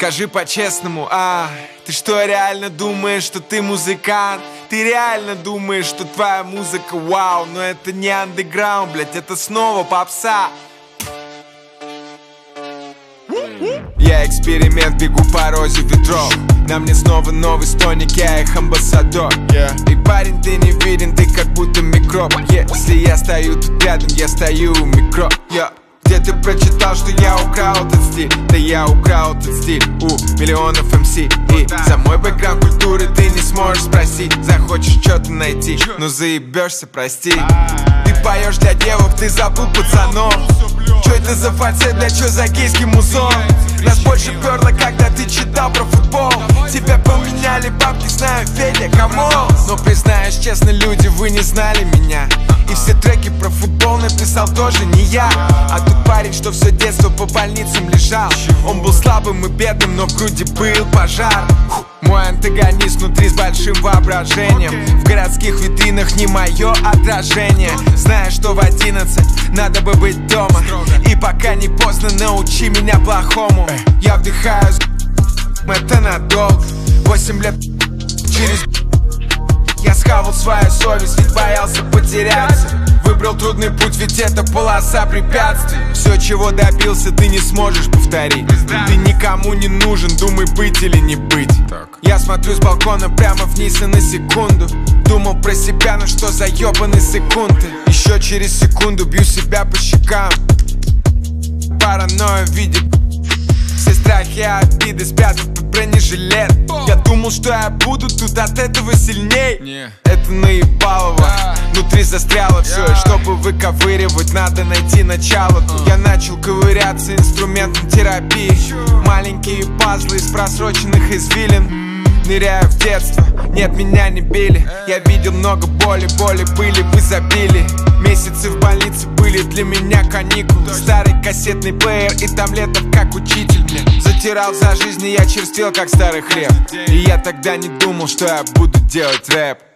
Скажи по-честному, ты что, реально думаешь, что ты музыкант? Ты реально думаешь, что твоя музыка вау? Но это не андеграунд, блять, это снова попса. Я эксперимент, бегу по розе ветров. На мне снова новый стоник, я их амбассадор. И парень, ты не виден, ты как будто микроб. Если я стою тут рядом, я стою у микро. Где ты прочитал, что я украл этот стиль? Да я украл этот стиль у миллионов МС. И за мой бэкграунд культуры ты не сможешь спросить. Захочешь что-то найти, но заебешься, прости. Ты поешь для девок, ты забыл пацанов. Чё это за фальцет, бля, чё за гейский музон? Нас больше перло, когда ты читал про футбол. Тебя поменяли бабки, знаю, Федя, камон. Но признаюсь честно, люди, вы не знали меня. И все треки про футбол написал тоже не я. А тут парень, что все детство по больницам лежал. Он был слабым и бедным, но в груди был пожар. Мой антагонист внутри с большим воображением. В городских витринах не мое отражение. Знаю, что в 11 надо бы быть дома. И пока не поздно, научи меня плохому. Я вдыхаю, это надолго. 8 лет через я схавал свою совесть, ведь боялся потеряться. Выбрал трудный путь, ведь это полоса препятствий. Все, чего добился, ты не сможешь повторить. Ты никому не нужен, думай, быть или не быть. Я смотрю с балкона прямо вниз и на секунду думал про себя, ну что за ебаные секунды. Еще через секунду бью себя по щекам. Паранойя в виде все страхи и обиды спрятав под бронежилет. Я думал, что я буду тут от этого сильней. Это наебалово, внутри застряло все. И чтобы выковыривать, надо найти начало тут. Я начал ковыряться инструментом терапии. Маленькие пазлы из просроченных извилин. Ныряю в детство, нет, меня не били. Я видел много боли, боли были в изобилии. Месяцы в больнице были для меня каникулы. Старый кассетный плеер и таблеток как учитель мне. Затирал за жизнь, и я черствел как старый хлеб. И я тогда не думал, что я буду делать рэп.